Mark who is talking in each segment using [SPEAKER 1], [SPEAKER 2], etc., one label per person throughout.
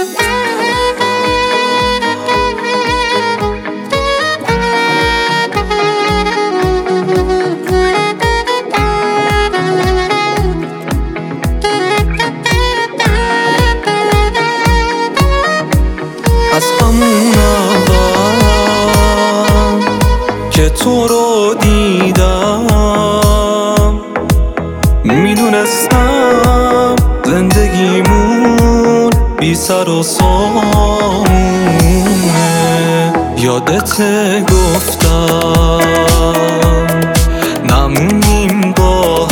[SPEAKER 1] از همون اول که تو رو دیدم میدونستم زندگیمون بی سر و سامونه. یادت گفتم نمونیم با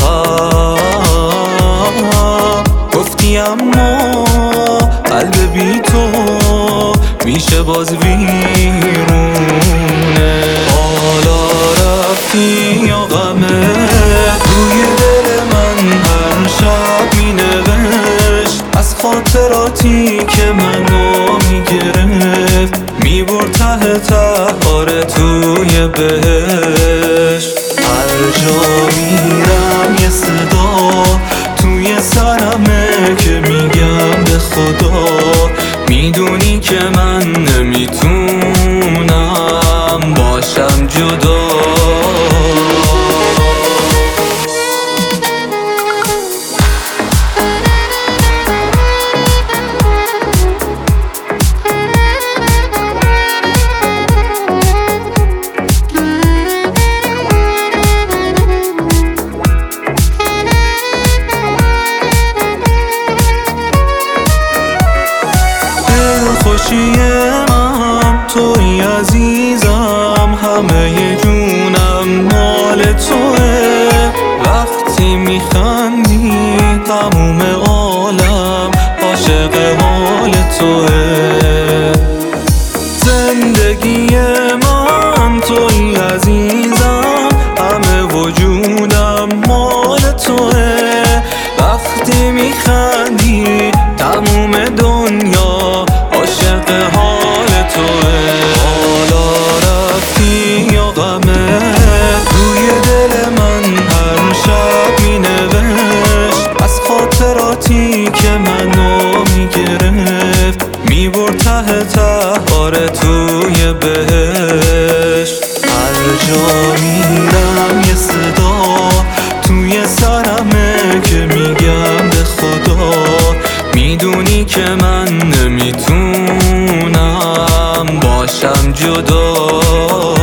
[SPEAKER 1] هم، گفتی اما قلب بی تو میشه باز ویرونه. حالا رفتی یا غمه روی دل من هر شب مینوشت، از خاطراتی که منو میگرفت میبرد ته آره توی بهشت. هر جا میرم یه صدا توی سرمه که میگم به خدا میدونی که من نمیتونم باشم جدا. خوشی من توی عزیزم، همه جونم مال توه. وقتی میخندی تموم عالم عاشق حال توه. زندگی من توی عزیزم، همه وجودم مال توه. وقتی میخندی تموم دنیا عاشق حال توه. حالا رفتی یا غمه روی دل من هر شب مینوشت، از خاطراتی که منو میگرفت میبرد ته آره توی بهشت. هر جا میرم یه صدا توی سرمه که میگم به خدا میدونی که من نمیتونم باشم جدا.